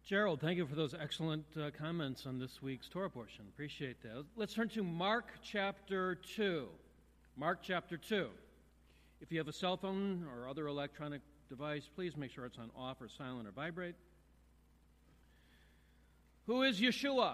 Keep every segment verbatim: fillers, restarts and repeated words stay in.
Gerald, thank you for those excellent uh, comments on this week's Torah portion. Appreciate that. Let's turn to Mark chapter two. Mark chapter two. If you have a cell phone or other electronic device, please make sure it's on off or silent or vibrate. Who is Yeshua?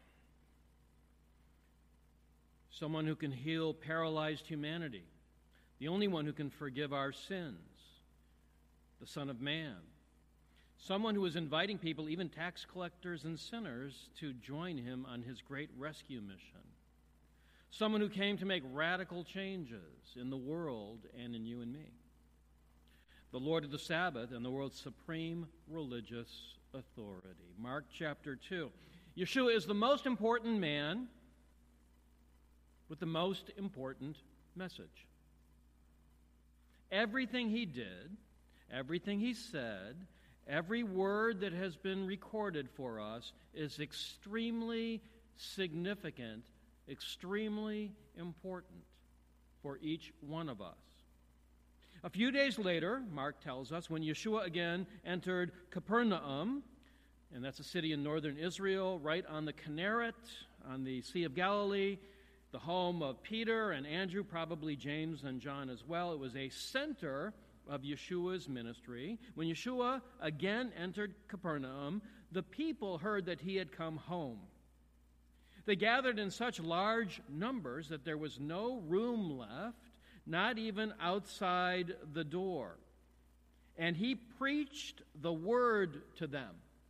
Someone who can heal paralyzed humanity. The only one who can forgive our sins. The Son of Man. Someone who is inviting people, even tax collectors and sinners, to join him on his great rescue mission. Someone who came to make radical changes in the world and in you and me. The Lord of the Sabbath and the world's supreme religious authority. Mark chapter two. Yeshua is the most important man with the most important message. Everything he did, everything he said, every word that has been recorded for us is extremely significant, extremely important for each one of us. A few days later, Mark tells us, when Yeshua again entered Capernaum, and that's a city in northern Israel, right on the Kinneret, on the Sea of Galilee, the home of Peter and Andrew, probably James and John as well. It was a center of Yeshua's ministry. When Yeshua again entered Capernaum, the people heard that he had come home. They gathered in such large numbers that there was no room left, not even outside the door. And he preached the word to them.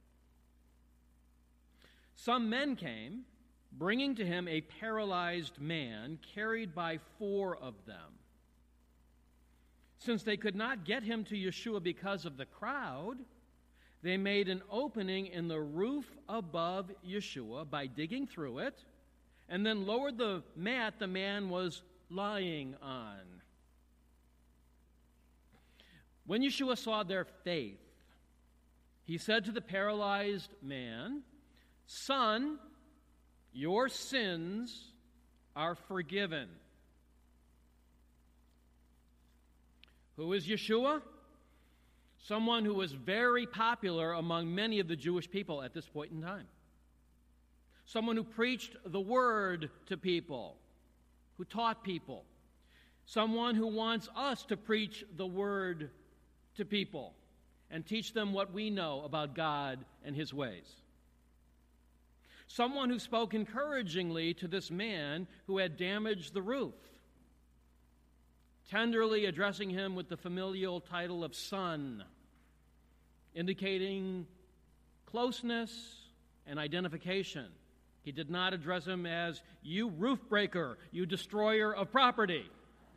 Some men came, bringing to him a paralyzed man carried by four of them. Since they could not get him to Yeshua because of the crowd, they made an opening in the roof above Yeshua by digging through it, and then lowered the mat the man was lying on. When Yeshua saw their faith, he said to the paralyzed man, "Son, your sins are forgiven." Who is Yeshua? Someone who was very popular among many of the Jewish people at this point in time. Someone who preached the word to people, who taught people. Someone who wants us to preach the word to people and teach them what we know about God and his ways. Someone who spoke encouragingly to this man who had damaged the roof, tenderly addressing him with the familial title of son, indicating closeness and identification. He did not address him as, "You roof breaker, you destroyer of property."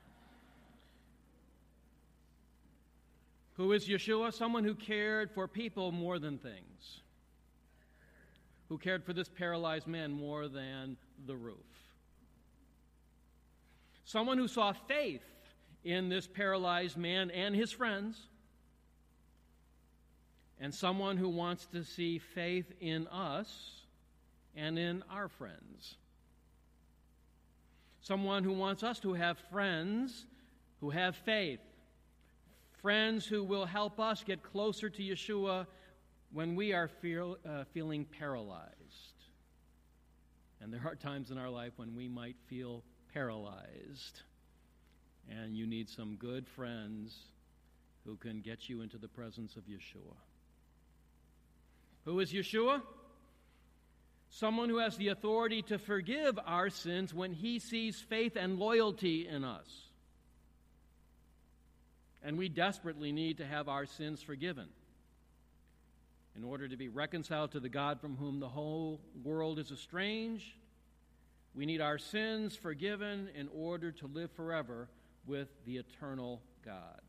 Who is Yeshua? Someone who cared for people more than things. Who cared for this paralyzed man more than the roof. Someone who saw faith in this paralyzed man and his friends, and someone who wants to see faith in us and in our friends. Someone who wants us to have friends who have faith, friends who will help us get closer to Yeshua when we are feel, uh, feeling paralyzed. And there are times in our life when we might feel paralyzed. And you need some good friends who can get you into the presence of Yeshua. Who is Yeshua? Someone who has the authority to forgive our sins when he sees faith and loyalty in us. And we desperately need to have our sins forgiven in order to be reconciled to the God from whom the whole world is estranged. We need our sins forgiven in order to live forever with the eternal God.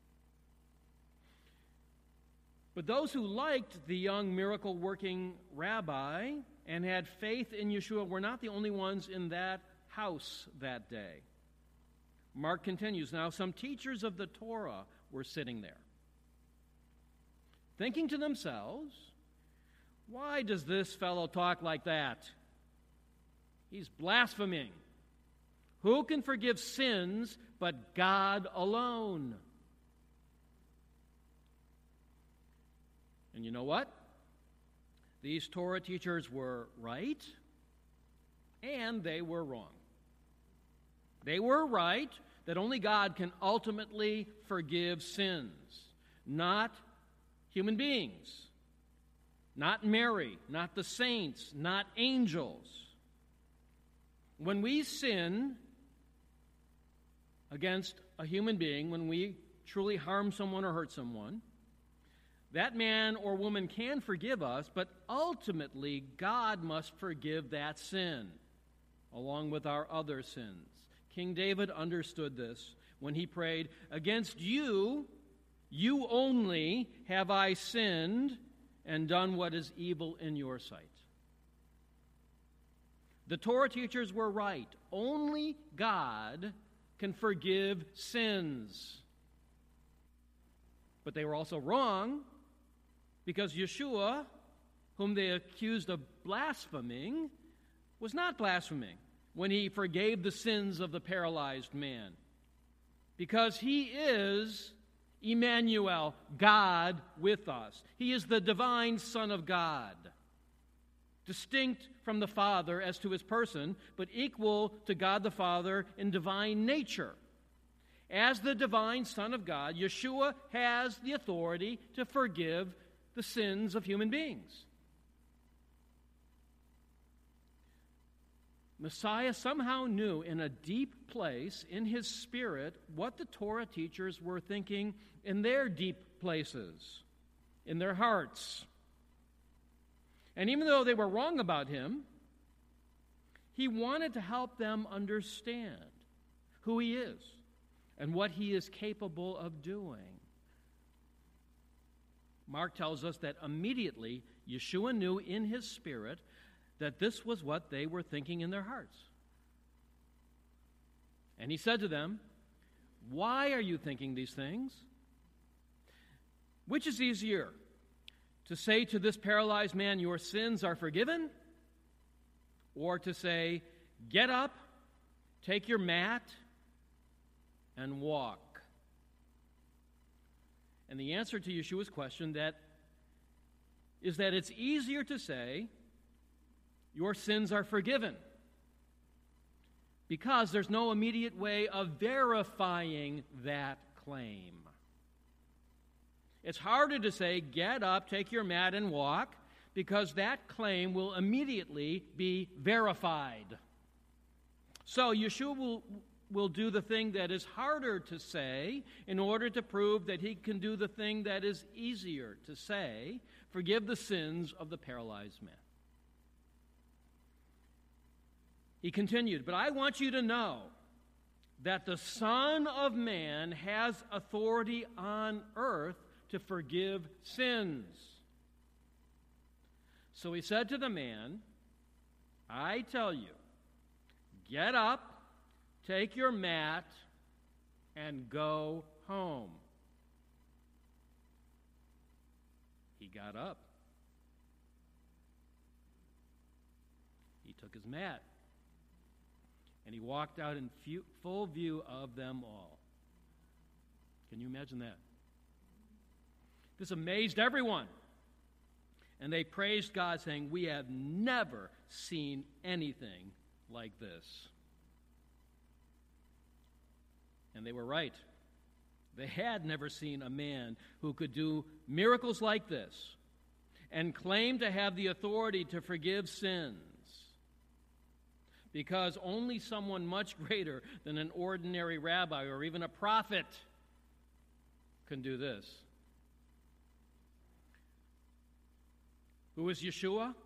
But those who liked the young miracle-working rabbi and had faith in Yeshua were not the only ones in that house that day. Mark continues, now some teachers of the Torah were sitting there, thinking to themselves, "Why does this fellow talk like that? He's blaspheming. Who can forgive sins but God alone?" And you know what? These Torah teachers were right, and they were wrong. They were right that only God can ultimately forgive sins, not human beings, not Mary, not the saints, not angels. When we sin against a human being, when we truly harm someone or hurt someone, that man or woman can forgive us, but ultimately God must forgive that sin, along with our other sins. King David understood this when he prayed, "Against you, you only have I sinned and done what is evil in your sight." The Torah teachers were right. Only God can forgive sins. But they were also wrong, because Yeshua, whom they accused of blaspheming, was not blaspheming when he forgave the sins of the paralyzed man, because he is Emmanuel, God with us. He is the divine Son of God, distinct from the Father as to his person, but equal to God the Father in divine nature. As the divine Son of God, Yeshua has the authority to forgive the sins of human beings. Messiah somehow knew in a deep place in his spirit what the Torah teachers were thinking in their deep places, in their hearts. And even though they were wrong about him, he wanted to help them understand who he is and what he is capable of doing. Mark tells us that immediately Yeshua knew in his spirit that this was what they were thinking in their hearts. And he said to them, "Why are you thinking these things? Which is easier, to say to this paralyzed man, 'Your sins are forgiven,' or to say, 'Get up, take your mat, and walk'?" And the answer to Yeshua's question that is that it's easier to say, "Your sins are forgiven," because there's no immediate way of verifying that claim. It's harder to say, "Get up, take your mat, and walk," because that claim will immediately be verified. So Yeshua will, will do the thing that is harder to say in order to prove that he can do the thing that is easier to say: forgive the sins of the paralyzed man. He continued, "But I want you to know that the Son of Man has authority on earth to forgive sins." So he said to the man, "I tell you, get up, take your mat, and go home." He got up. He took his mat. And he walked out in full view of them all. Can you imagine that? This amazed everyone. And they praised God, saying, "We have never seen anything like this." And they were right. They had never seen a man who could do miracles like this and claim to have the authority to forgive sins, because only someone much greater than an ordinary rabbi or even a prophet can do this. Who is Yeshua?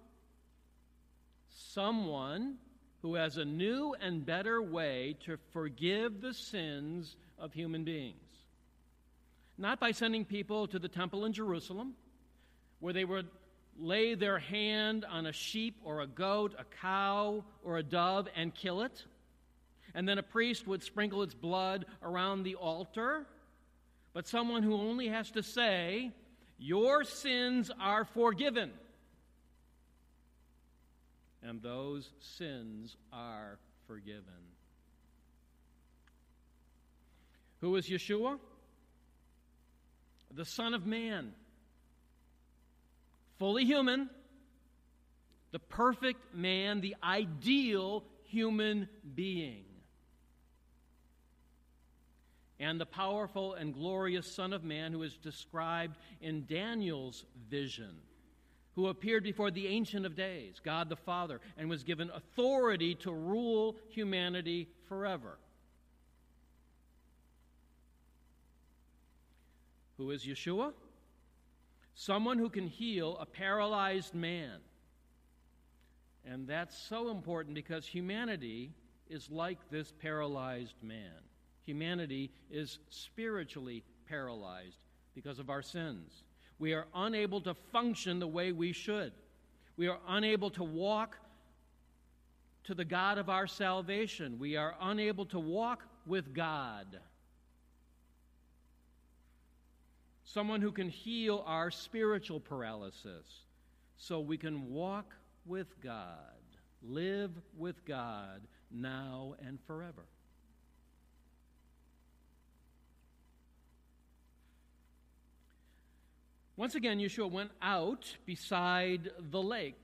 Someone who has a new and better way to forgive the sins of human beings. Not by sending people to the temple in Jerusalem, where they would lay their hand on a sheep or a goat, a cow or a dove, and kill it, and then a priest would sprinkle its blood around the altar, but someone who only has to say, "Your sins are forgiven," and those sins are forgiven. Who is Yeshua? The Son of Man, fully human, the perfect man, the ideal human being, and the powerful and glorious Son of Man who is described in Daniel's vision, who appeared before the Ancient of Days, God the Father, and was given authority to rule humanity forever. Who is Yeshua? Someone who can heal a paralyzed man. And that's so important because humanity is like this paralyzed man. Humanity is spiritually paralyzed because of our sins. We are unable to function the way we should. We are unable to walk to the God of our salvation. We are unable to walk with God. Someone who can heal our spiritual paralysis so we can walk with God, live with God now and forever. Once again, Yeshua went out beside the lake.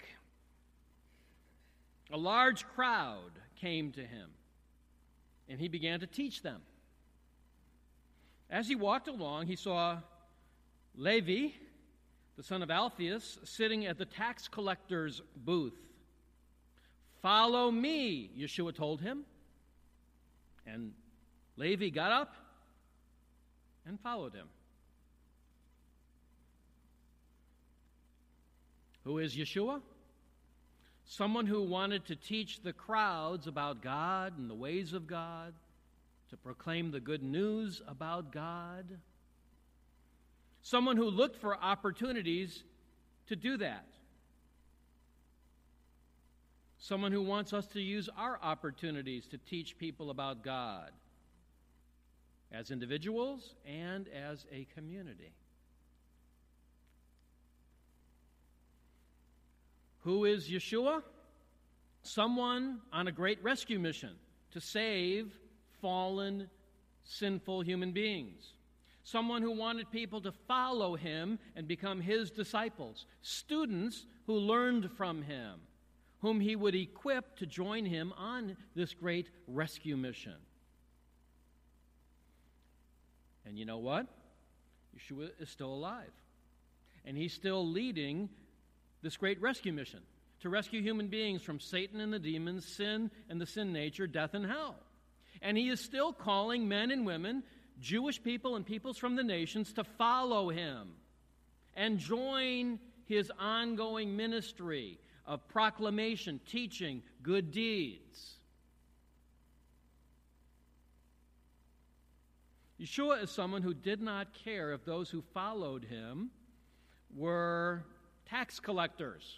A large crowd came to him, and he began to teach them. As he walked along, he saw Levi, the son of Alphaeus, sitting at the tax collector's booth. "Follow me," Yeshua told him. And Levi got up and followed him. Who is Yeshua? Someone who wanted to teach the crowds about God and the ways of God, to proclaim the good news about God. Someone who looked for opportunities to do that. Someone who wants us to use our opportunities to teach people about God as individuals and as a community. Who is Yeshua? Someone on a great rescue mission to save fallen, sinful human beings. Someone who wanted people to follow him and become his disciples. Students who learned from him, whom he would equip to join him on this great rescue mission. And you know what? Yeshua is still alive. And he's still leading this great rescue mission to rescue human beings from Satan and the demons, sin and the sin nature, death and hell. And he is still calling men and women, Jewish people and peoples from the nations, to follow him and join his ongoing ministry of proclamation, teaching good deeds. Yeshua is someone who did not care if those who followed him were tax collectors,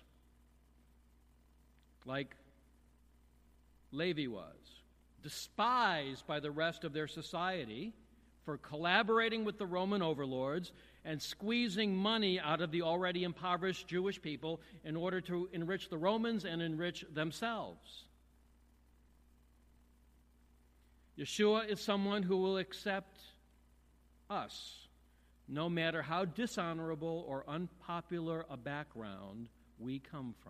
like Levi was, despised by the rest of their society for collaborating with the Roman overlords and squeezing money out of the already impoverished Jewish people in order to enrich the Romans and enrich themselves. Yeshua is someone who will accept us, no matter how dishonorable or unpopular a background we come from.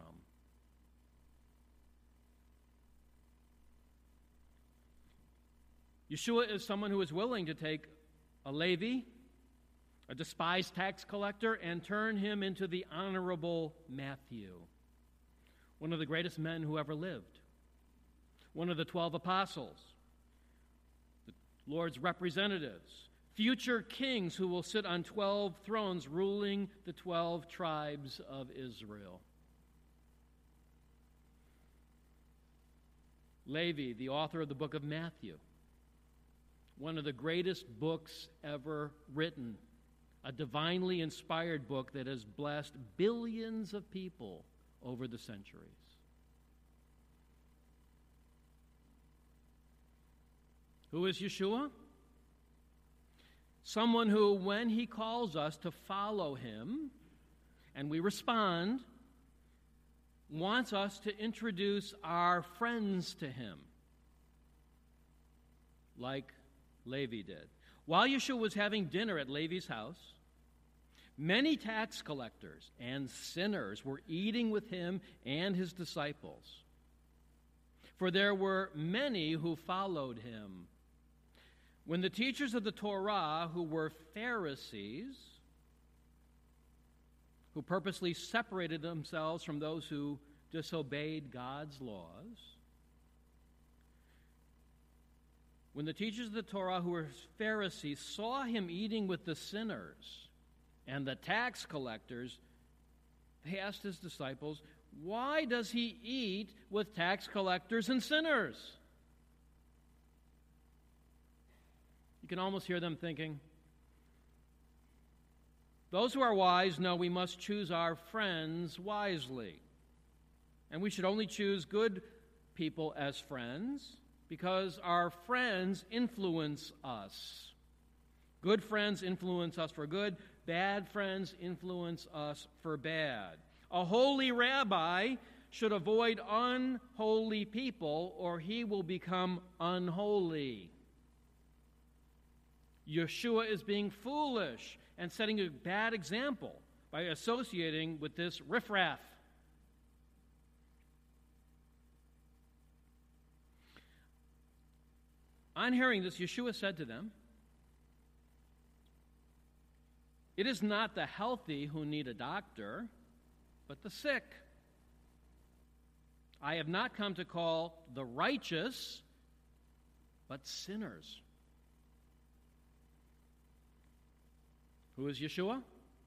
Yeshua is someone who is willing to take a Levi, a despised tax collector, and turn him into the honorable Matthew, one of the greatest men who ever lived, one of the twelve apostles, the Lord's representatives, future kings who will sit on twelve thrones ruling the twelve tribes of Israel. Levi, the author of the book of Matthew, one of the greatest books ever written, a divinely inspired book that has blessed billions of people over the centuries. Who is Yeshua? Someone who, when he calls us to follow him, and we respond, wants us to introduce our friends to him, like Levi did. While Yeshua was having dinner at Levi's house, many tax collectors and sinners were eating with him and his disciples. For there were many who followed him. When the teachers of the Torah, who were Pharisees, who purposely separated themselves from those who disobeyed God's laws, when the teachers of the Torah, who were Pharisees, saw him eating with the sinners and the tax collectors, they asked his disciples, "Why does he eat with tax collectors and sinners?" You can almost hear them thinking, those who are wise know we must choose our friends wisely. And we should only choose good people as friends because our friends influence us. Good friends influence us for good. Bad friends influence us for bad. A holy rabbi should avoid unholy people or he will become unholy. Yeshua is being foolish and setting a bad example by associating with this riffraff. On hearing this, Yeshua said to them, "It is not the healthy who need a doctor, but the sick. I have not come to call the righteous, but sinners." Who is Yeshua?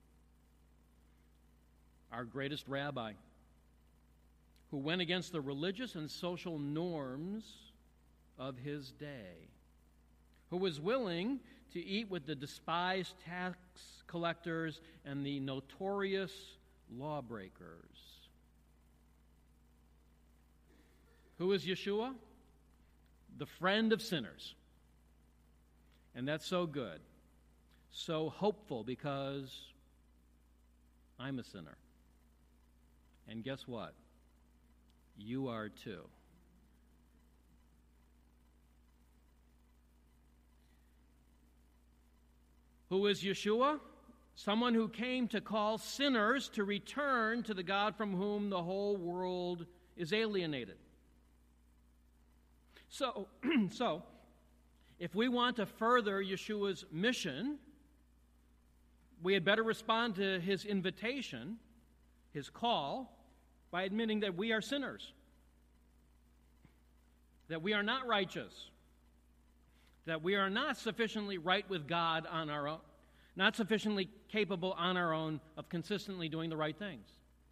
Our greatest rabbi, who went against the religious and social norms of his day, who was willing to eat with the despised tax collectors and the notorious lawbreakers. Who is Yeshua? The friend of sinners. And that's so good. So hopeful because I'm a sinner. And guess what? You are too. Who is Yeshua? Someone who came to call sinners to return to the God from whom the whole world is alienated. So, so if we want to further Yeshua's mission, we had better respond to his invitation, his call, by admitting that we are sinners, that we are not righteous, that we are not sufficiently right with God on our own, not sufficiently capable on our own of consistently doing the right things.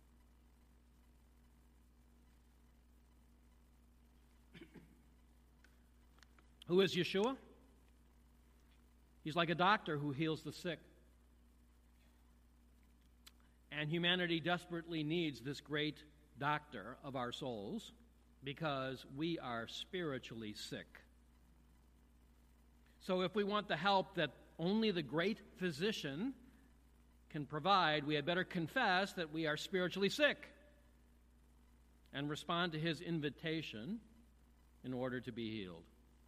Who is Yeshua? He's like a doctor who heals the sick. And humanity desperately needs this great doctor of our souls because we are spiritually sick. So if we want the help that only the great physician can provide, we had better confess that we are spiritually sick and respond to his invitation in order to be healed.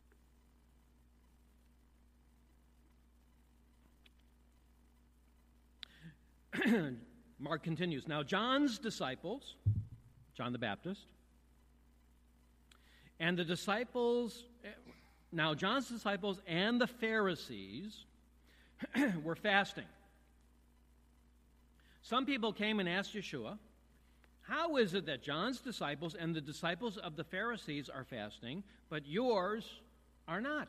Mark continues. Now John's disciples, John the Baptist, and the disciples, now John's disciples and the Pharisees were fasting. Some people came and asked Yeshua, "How is it that John's disciples and the disciples of the Pharisees are fasting, but yours are not?"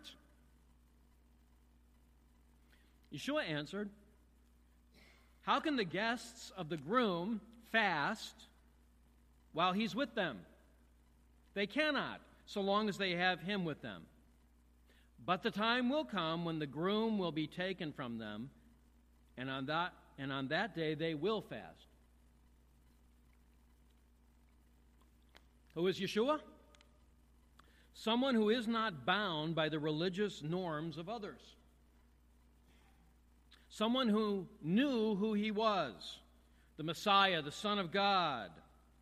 Yeshua answered, "How can the guests of the groom fast while he's with them? They cannot, so long as they have him with them. But the time will come when the groom will be taken from them, and on that, and on that day they will fast." Who is Yeshua? Someone who is not bound by the religious norms of others. Someone who knew who he was, the Messiah, the Son of God.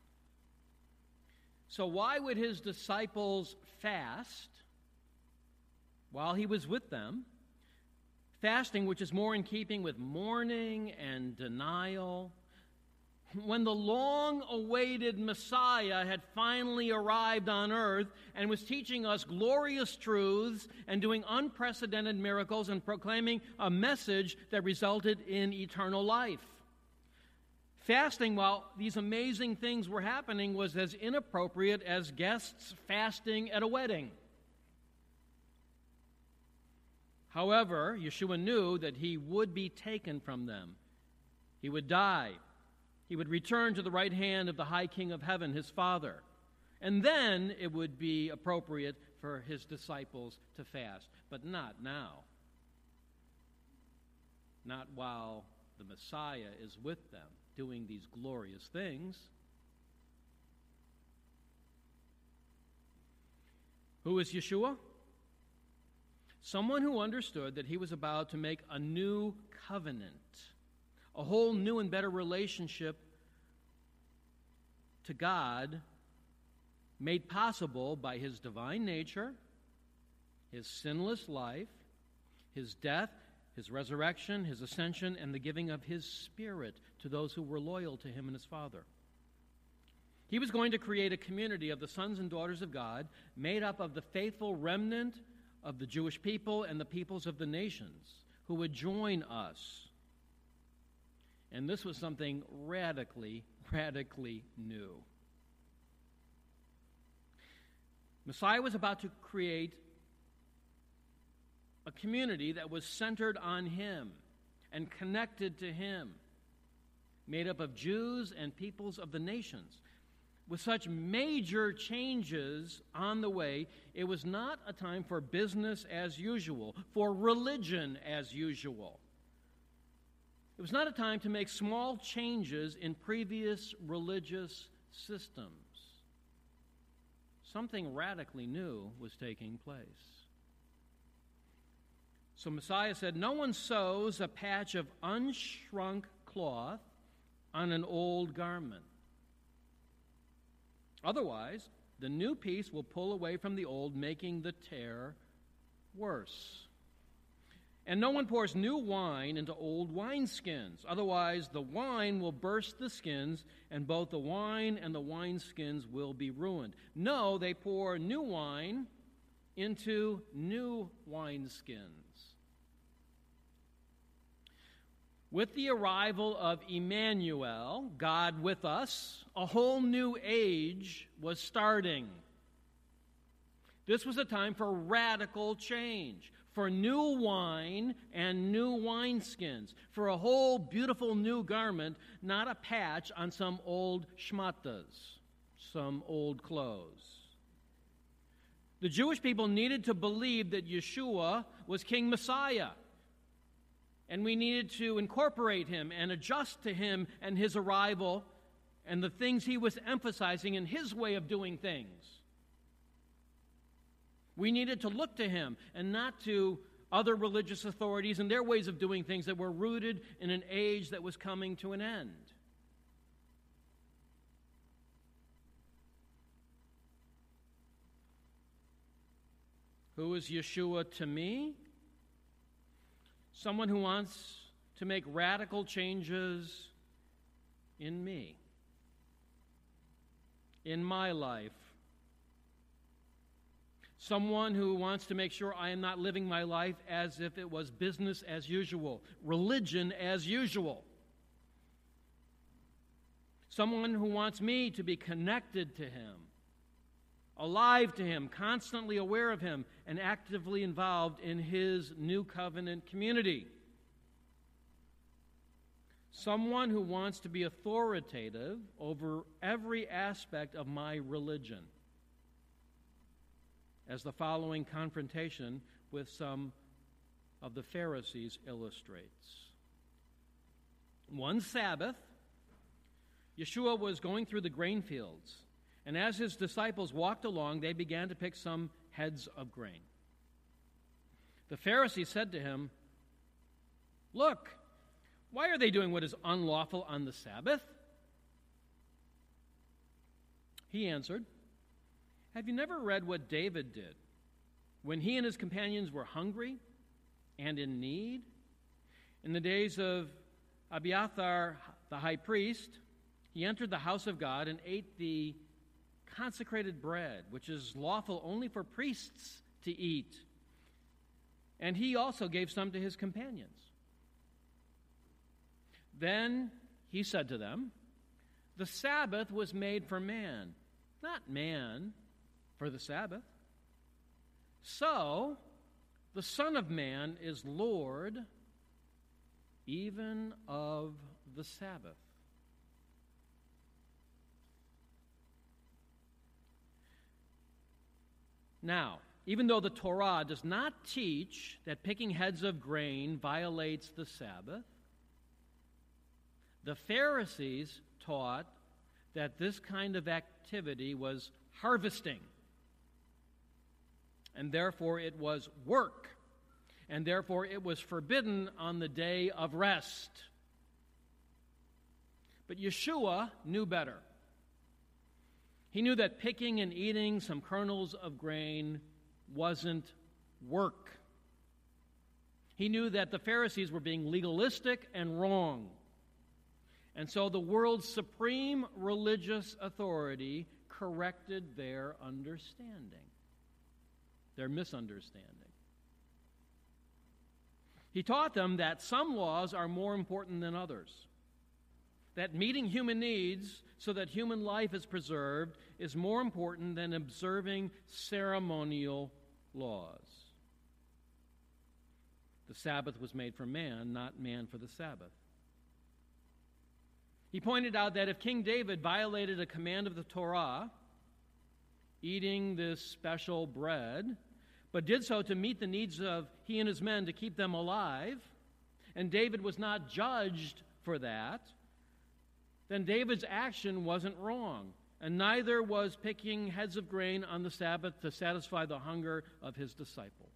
So why would his disciples fast while he was with them? Fasting, which is more in keeping with mourning and denial. When the long-awaited Messiah had finally arrived on earth and was teaching us glorious truths and doing unprecedented miracles and proclaiming a message that resulted in eternal life. Fasting, while these amazing things were happening, was as inappropriate as guests fasting at a wedding. However, Yeshua knew that he would be taken from them. He would die. He would return to the right hand of the high King of heaven, his Father. And then it would be appropriate for his disciples to fast. But not now. Not while the Messiah is with them, doing these glorious things. Who is Yeshua? Someone who understood that he was about to make a new covenant, a whole new and better relationship to God, made possible by his divine nature, his sinless life, his death, his resurrection, his ascension, and the giving of his Spirit to those who were loyal to him and his Father. He was going to create a community of the sons and daughters of God made up of the faithful remnant of the Jewish people and the peoples of the nations who would join us. And this was something radically, radically new. Messiah was about to create a community that was centered on him and connected to him, made up of Jews and peoples of the nations. With such major changes on the way, it was not a time for business as usual, for religion as usual. It was not a time to make small changes in previous religious systems. Something radically new was taking place. So Messiah said, "No one sews a patch of unshrunk cloth on an old garment. Otherwise, the new piece will pull away from the old, making the tear worse. And no one pours new wine into old wineskins. Otherwise, the wine will burst the skins, and both the wine and the wineskins will be ruined. No, they pour new wine into new wineskins." With the arrival of Emmanuel, God with us, a whole new age was starting. This was a time for radical change, for new wine and new wineskins, for a whole beautiful new garment, not a patch on some old shmatas, some old clothes. The Jewish people needed to believe that Yeshua was King Messiah, and we needed to incorporate him and adjust to him and his arrival and the things he was emphasizing in his way of doing things. We needed to look to him and not to other religious authorities and their ways of doing things that were rooted in an age that was coming to an end. Who is Yeshua to me? Someone who wants to make radical changes in me, in my life. Someone who wants to make sure I am not living my life as if it was business as usual, religion as usual. Someone who wants me to be connected to him, alive to him, constantly aware of him, and actively involved in his new covenant community. Someone who wants to be authoritative over every aspect of my religion, as the following confrontation with some of the Pharisees illustrates. One Sabbath, Yeshua was going through the grain fields, and as his disciples walked along, they began to pick some heads of grain. The Pharisees said to him, "Look, why are they doing what is unlawful on the Sabbath?" He answered, "Have you never read what David did when he and his companions were hungry and in need? In the days of Abiathar the high priest, he entered the house of God and ate the consecrated bread, which is lawful only for priests to eat. And he also gave some to his companions. Then he said to them, the Sabbath was made for man, not man for the Sabbath. So, the Son of Man is Lord even of the Sabbath. Now, even though the Torah does not teach that picking heads of grain violates the Sabbath, the Pharisees taught that this kind of activity was harvesting, and therefore it was work, and therefore it was forbidden on the day of rest. But Yeshua knew better. He knew that picking and eating some kernels of grain wasn't work. He knew that the Pharisees were being legalistic and wrong. And so the world's supreme religious authority corrected their understanding, their misunderstanding. He taught them that some laws are more important than others, that meeting human needs so that human life is preserved is more important than observing ceremonial laws. The Sabbath was made for man, not man for the Sabbath. He pointed out that if King David violated a command of the Torah, eating this special bread, but did so to meet the needs of he and his men to keep them alive, and David was not judged for that, then David's action wasn't wrong, and neither was picking heads of grain on the Sabbath to satisfy the hunger of his disciples.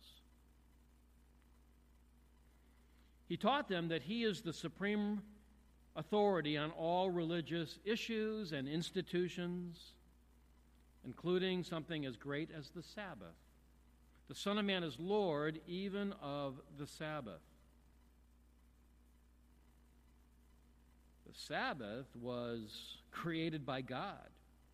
He taught them that he is the supreme authority on all religious issues and institutions, including something as great as the Sabbath. The Son of Man is Lord even of the Sabbath. The Sabbath was created by God.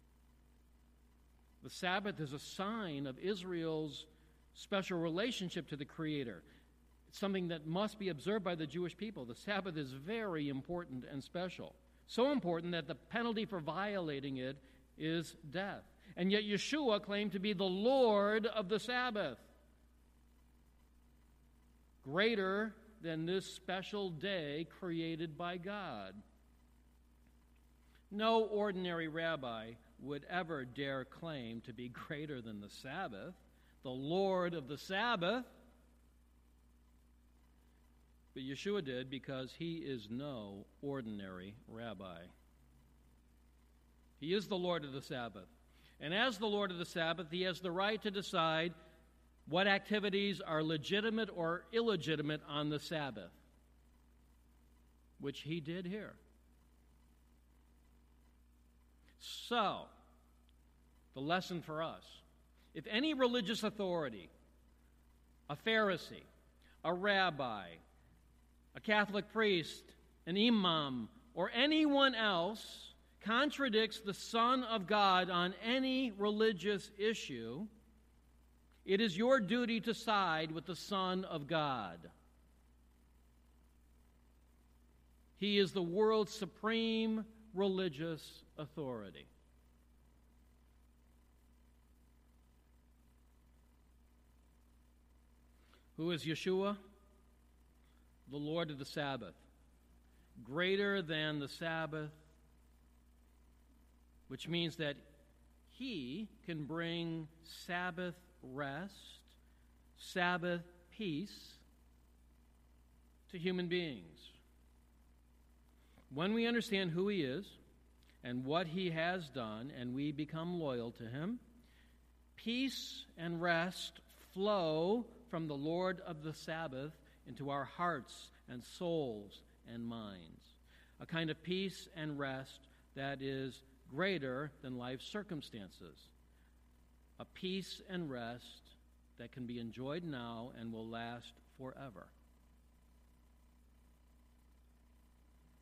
The Sabbath is a sign of Israel's special relationship to the Creator. It's something that must be observed by the Jewish people. The Sabbath is very important and special. So important that the penalty for violating it is death. And yet Yeshua claimed to be the Lord of the Sabbath. Greater than this special day created by God. No ordinary rabbi would ever dare claim to be greater than the Sabbath, the Lord of the Sabbath. But Yeshua did because he is no ordinary rabbi. He is the Lord of the Sabbath. And as the Lord of the Sabbath, he has the right to decide what activities are legitimate or illegitimate on the Sabbath, which he did here. So, the lesson for us, if any religious authority, a Pharisee, a rabbi, a Catholic priest, an imam, or anyone else contradicts the Son of God on any religious issue, it is your duty to side with the Son of God. He is the world's supreme religious authority. Who is Yeshua? The Lord of the Sabbath. Greater than the Sabbath, which means that he can bring Sabbath rest, Sabbath peace to human beings. When we understand who he is and what he has done, and we become loyal to him, peace and rest flow from the Lord of the Sabbath into our hearts and souls and minds. A kind of peace and rest that is greater than life's circumstances. A peace and rest that can be enjoyed now and will last forever.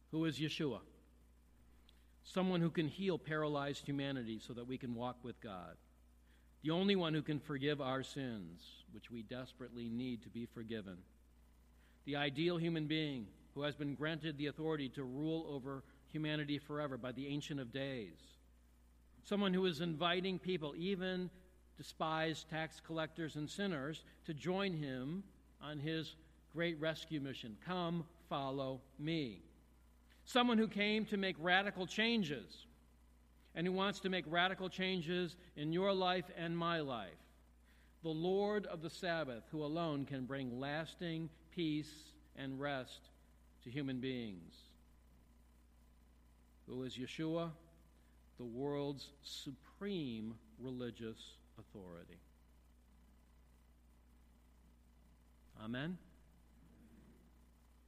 Who is Yeshua? Someone who can heal paralyzed humanity so that we can walk with God. The only one who can forgive our sins, which we desperately need to be forgiven. The ideal human being who has been granted the authority to rule over humanity forever by the Ancient of Days. Someone who is inviting people, even despised tax collectors and sinners, to join him on his great rescue mission. Come, follow me. Someone who came to make radical changes and who wants to make radical changes in your life and my life. The Lord of the Sabbath, who alone can bring lasting peace and rest to human beings. Who is Yeshua? The world's supreme religious authority. Amen.